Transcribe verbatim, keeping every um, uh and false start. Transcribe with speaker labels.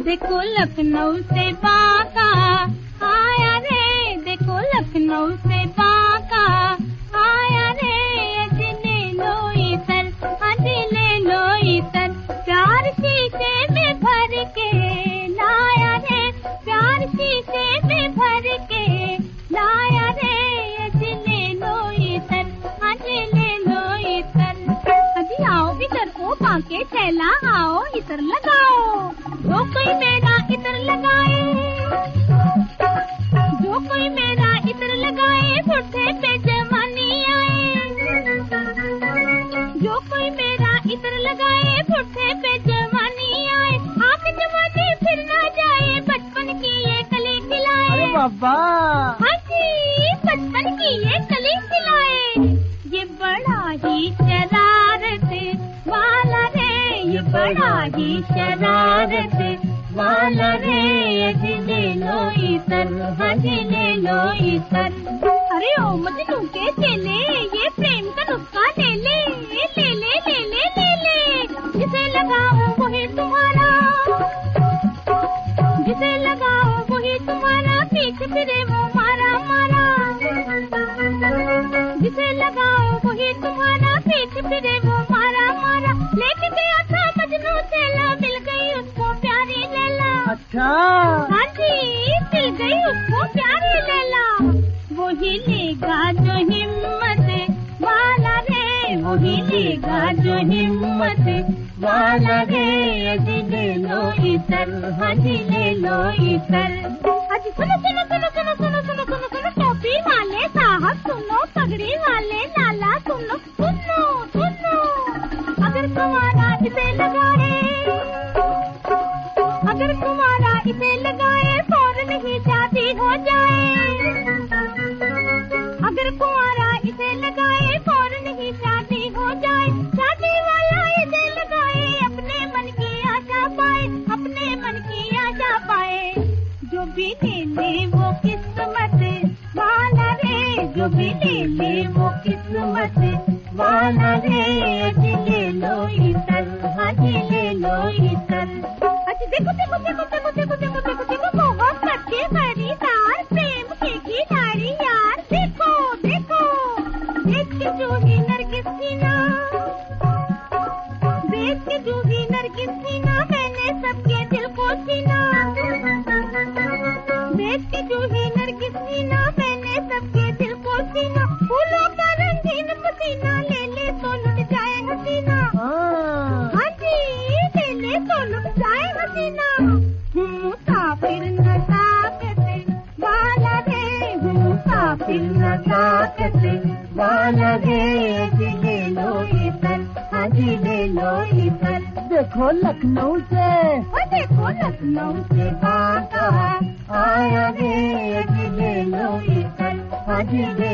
Speaker 1: देखो लखनऊ से बांका आया रे, देखो लखनऊ से बांका आया रे, आज ले लो इतर, आज ले लो इतर, प्यार शीशे में भर के लाया रे, प्यार शीशे में भर के लाया रे, आज ले लो इतर, आज ले लो इतर। अजी आओ इतर को बांके छैला, आओ इतर लगाओ, जो कोई मेरा इतर लगाए, जो कोई मेरा इतर लगाए, पुट्ठे पे जवानी आए, जो कोई मेरा इतर लगाए, पुट्ठे पे जवानी आए, आंख जवानी फिर ना जाए, बचपन की ये कली खिलाए।
Speaker 2: अरे बाबा,
Speaker 1: हाँ जी, बचपन की ये कली खिलाए, ये बड़ा ही शरारत वाला रे, ये बड़ा ही शरारत वाला रे, आज ले लो इतर, आज ले लो इतर। अरे ओ मजनू के चेले, ये प्रेम का नुस्खा ले ले, ले ले ले ले ले ले, जिसे लगाओ वही तुम्हारा, जिसे लगाओ वही तुम्हारा, पीछे फिरे वो मारा मारा, जिसे लगाओ वही तुम्हारा, पीछे फिरे वो मारा मारा, लेके गया था मजनू चेला, मिल गई उसको प्यारी लैला।
Speaker 2: अच्छा,
Speaker 1: हाँ जी, मिल गई उसको प्यारी लैला, वही लेगा जो हिम्मत वाला रे, वही लेगा जो हिम्मत वाला रे, आज ले लो इतर, आज ले लो इतर। आज सुनो सुनो सुनो सुनो सुनो सुनो सुनो सुनो, टोपी वाले साहब सुनो, पगड़ी वाले लाला सुनो, सुनो सुनो, अगर तुम्हारा इसे लगाए, अगर तुम्हारा इसे लगाए, फौरन ही शादी हो जाए, अगर तुम्हारा इसे लगाए, फौरन ही शादी हो जाए, शादी वाला इसे लगाए, अपने मन की आशा पाए, अपने मन की आशा पाए, जो भी ले ले वो किस्मत वाला रे, जो भी ले ले वो किस्मत वाला रे, आज ले लो इतर, आज ले लो इतर। देखो देखो देखो देखो देखो देखो देखो देखो, मोहब्बत के खरीदार, प्रेम के खिलाड़ी यार, देखो देखो, देख के जूही नरगिस सीना, देख के जूही नरगिस सीना, मैंने सबके दिल को छीना, देख के जूही नरगिस सीना, मैंने सबके दिल को छीना, फूलों का रंगीन पसीना, ले ले तो लुट जाए हसीना। हाँ जी, ले ले तो लुट जाए हसीना। मुसाफिर नज़ाकत वाला रे, मुसाफिर नज़ाकत वाला रे, आज ले लो इतर, आज ले लो इतर।
Speaker 2: देखो लखनऊ से,
Speaker 1: ओ देखो लखनऊ से बांका आया रे, आज ले लो इतर, आज ले